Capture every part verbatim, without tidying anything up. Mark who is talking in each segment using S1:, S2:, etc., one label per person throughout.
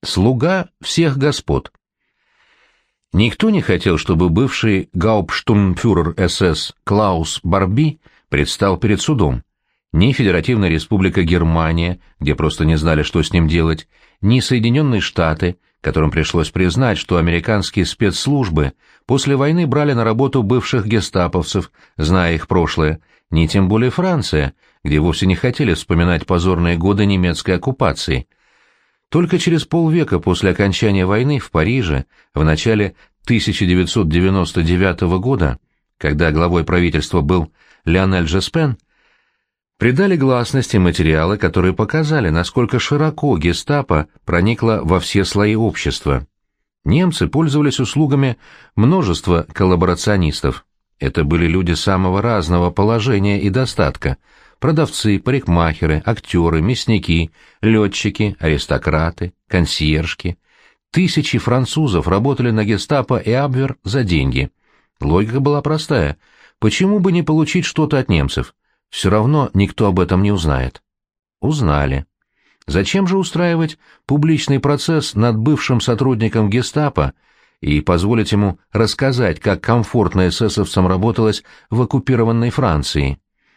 S1: Слуга всех господ. Никто не хотел, чтобы бывший гауптштурмфюрер СС Клаус Барби предстал перед судом. Ни Федеративная Республика Германия, где просто не знали, что с ним делать, ни Соединенные Штаты, которым пришлось признать, что американские спецслужбы после войны брали на работу бывших гестаповцев, зная их прошлое, ни тем более Франция, где вовсе не хотели вспоминать позорные годы немецкой оккупации. Только через полвека после окончания войны в Париже, в начале тысяча девятьсот девяносто девятого года, когда главой правительства был Лионель Жоспен, придали гласности материалы, которые показали, насколько широко гестапо проникло во все слои общества. Немцы пользовались услугами множества коллаборационистов. Это были люди самого разного положения и достатка: продавцы, парикмахеры, актеры, мясники, летчики, аристократы, консьержки. Тысячи французов работали на гестапо и Абвер за деньги. Логика была простая: почему бы не получить что-то от немцев? Все равно никто об этом не узнает. Узнали. Зачем же устраивать публичный процесс над бывшим сотрудником гестапо и позволить ему рассказать, как комфортно эсэсовцам работалось в оккупированной Франции?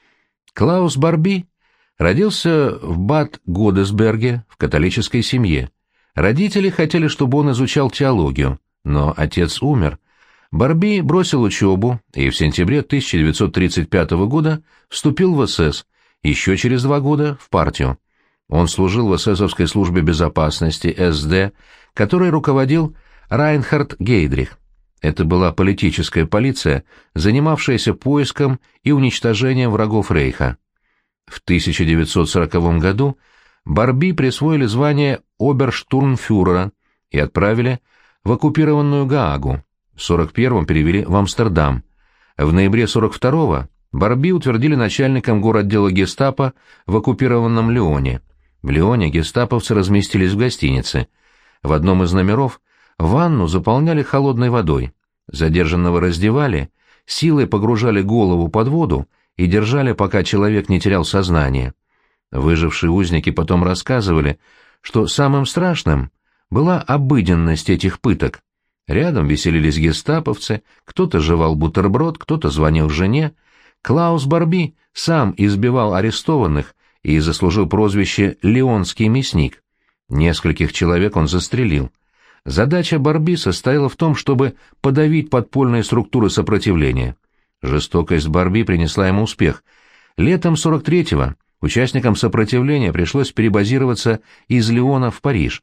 S1: Клаус Барби родился в Бад-Годесберге в католической семье. Родители хотели, чтобы он изучал теологию, но отец умер. Барби бросил учебу и в сентябре тысяча девятьсот тридцать пятого года вступил в СС, еще через два года в партию. Он служил в эсэсовской службе безопасности СД, которой руководил Райнхард Гейдрих. Это была политическая полиция, занимавшаяся поиском и уничтожением врагов Рейха. В тысяча девятьсот сороковом году Барби присвоили звание оберштурмфюрера и отправили в оккупированную Гаагу. В сорок первом перевели в Амстердам. В ноябре сорок второго Барби утвердили начальником горотдела гестапо в оккупированном Лионе. В Лионе гестаповцы разместились в гостинице. В одном из номеров ванну заполняли холодной водой. Задержанного раздевали, силой погружали голову под воду и держали, пока человек не терял сознание. Выжившие узники потом рассказывали, что самым страшным была обыденность этих пыток. Рядом веселились гестаповцы, кто-то жевал бутерброд, кто-то звонил жене. Клаус Барби сам избивал арестованных и заслужил прозвище «Лионский мясник». Нескольких человек он застрелил. Задача Барби состояла в том, чтобы подавить подпольные структуры сопротивления. Жестокость Барби принесла ему успех. Летом сорок третьего участникам сопротивления пришлось перебазироваться из Лиона в Париж.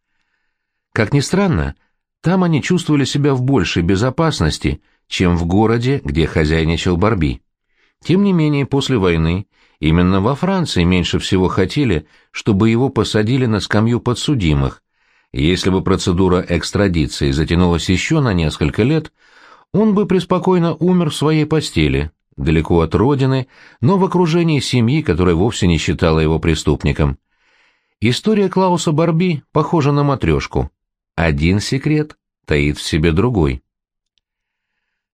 S1: Как ни странно, там они чувствовали себя в большей безопасности, чем в городе, где хозяйничал Барби. Тем не менее, после войны именно во Франции меньше всего хотели, чтобы его посадили на скамью подсудимых. И если бы процедура экстрадиции затянулась еще на несколько лет, он бы преспокойно умер в своей постели, далеко от родины, но в окружении семьи, которая вовсе не считала его преступником. История Клауса Барби похожа на матрешку. Один секрет таит в себе другой.